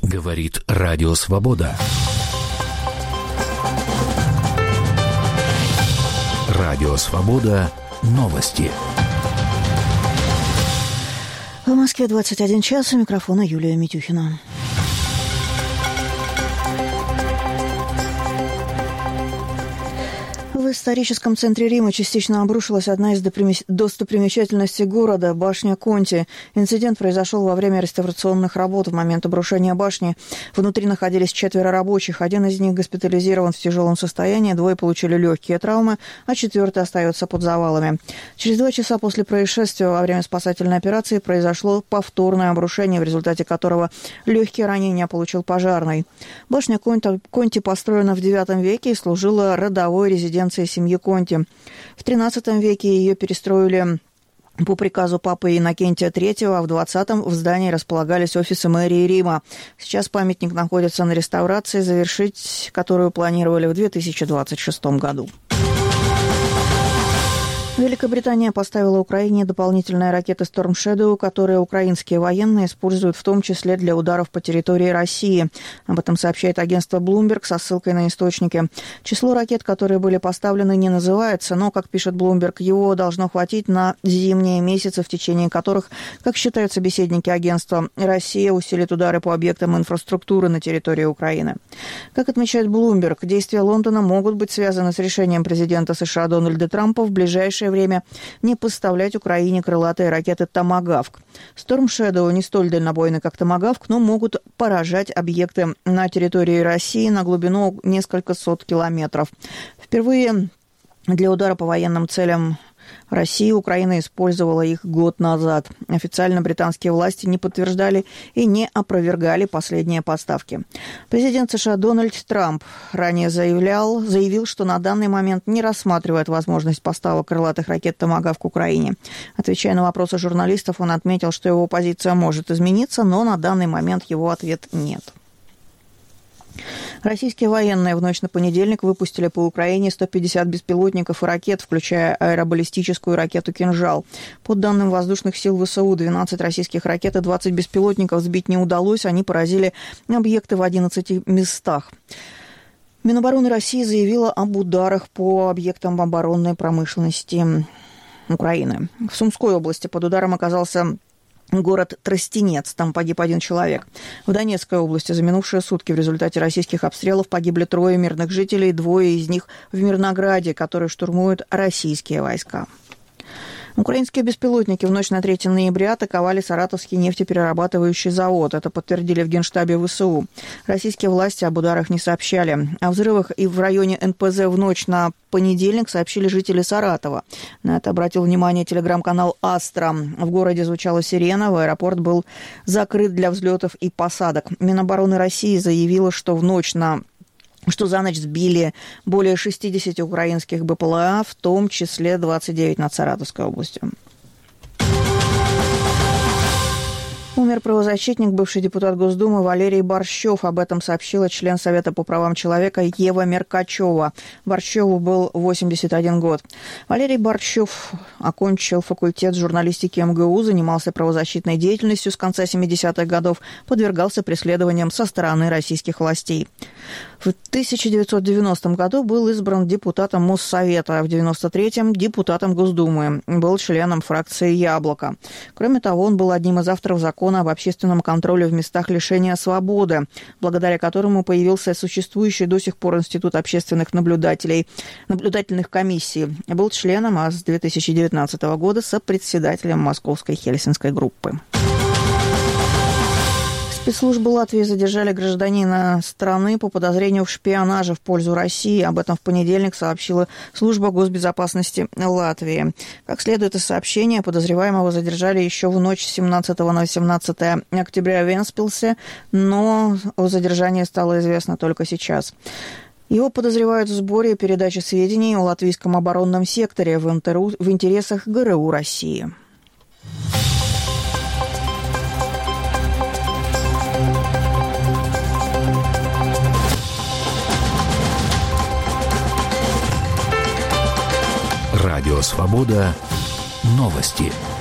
Говорит Радио Свобода. Радио Свобода. Новости. В Москве 21 час. У микрофона Юлия Митюхина. В историческом центре Рима частично обрушилась одна из достопримечательностей города – башня Конти. Инцидент произошел во время реставрационных работ. В момент обрушения башни внутри находились 4 рабочих. Один из них госпитализирован в тяжелом состоянии, 2 получили легкие травмы, а 4 остается под завалами. Через 2 часа после происшествия во время спасательной операции произошло повторное обрушение, в результате которого легкие ранения получил пожарный. Башня Конти построена в IX веке и служила родовой резиденцией семьи Конти. В XIII веке ее перестроили по приказу папы Иннокентия III, а в XX в здании располагались офисы мэрии Рима. Сейчас памятник находится на реставрации, завершить которую планировали в 2026 году. Великобритания поставила Украине дополнительные ракеты Storm Shadow, которые украинские военные используют в том числе для ударов по территории России. Об этом сообщает агентство Bloomberg со ссылкой на источники. Число ракет, которые были поставлены, не называется, но, как пишет Bloomberg, его должно хватить на зимние месяцы, в течение которых, как считают собеседники агентства, Россия усилит удары по объектам инфраструктуры на территории Украины. Как отмечает Bloomberg, действия Лондона могут быть связаны с решением президента США Дональда Трампа в ближайшее время не поставлять Украине крылатые ракеты «Томагавк». Storm Shadow не столь дальнобойны, как «Томагавк», но могут поражать объекты на территории России на глубину несколько сот километров. Впервые для удара по военным целям России Украина использовала их год назад. Официально британские власти не подтверждали и не опровергали последние поставки. Президент США Дональд Трамп ранее заявил, что на данный момент не рассматривает возможность поставок крылатых ракет «Томагавк» Украине. Отвечая на вопросы журналистов, он отметил, что его позиция может измениться, но на данный момент его ответ нет. Российские военные в ночь на понедельник выпустили по Украине 150 беспилотников и ракет, включая аэробаллистическую ракету «Кинжал». По данным воздушных сил ВСУ, 12 российских ракет и 20 беспилотников сбить не удалось, они поразили объекты в 11 местах. Минобороны России заявила об ударах по объектам оборонной промышленности Украины. В Сумской области под ударом оказался город Тростенец, там погиб 1 человек. В Донецкой области за минувшие сутки в результате российских обстрелов погибли 3 мирных жителей, 2 из них в Мирнограде, которые штурмуют российские войска. Украинские беспилотники в ночь на 3 ноября атаковали Саратовский нефтеперерабатывающий завод. Это подтвердили в Генштабе ВСУ. Российские власти об ударах не сообщали. О взрывах и в районе НПЗ в ночь на понедельник сообщили жители Саратова. На это обратил внимание телеграм-канал «Астра». В городе звучала сирена, в аэропорт был закрыт для взлетов и посадок. Минобороны России заявила, что за ночь сбили более 60 украинских БПЛА, в том числе 29 над Саратовской областью. Умер правозащитник, бывший депутат Госдумы Валерий Борщев. Об этом сообщила член Совета по правам человека Ева Меркачева. Борщеву был 81 год. Валерий Борщев окончил факультет журналистики МГУ, занимался правозащитной деятельностью с конца 70-х годов, подвергался преследованиям со стороны российских властей. В 1990 году был избран депутатом Моссовета, а в 1993-м депутатом Госдумы. Был членом фракции «Яблоко». Кроме того, он был одним из авторов закона об общественном контроле в местах лишения свободы, благодаря которому появился существующий до сих пор Институт общественных наблюдательных комиссий. Был членом, а с 2019 года сопредседателем Московской Хельсинской группы. Спецслужбы Латвии задержали гражданина страны по подозрению в шпионаже в пользу России. Об этом в понедельник сообщила служба госбезопасности Латвии. Как следует из сообщения, подозреваемого задержали еще в ночь с 17 на 18 октября в Вентспилсе, но о задержании стало известно только сейчас. Его подозревают в сборе и передаче сведений о латвийском оборонном секторе в интересах ГРУ России. Радио Свобода. Новости.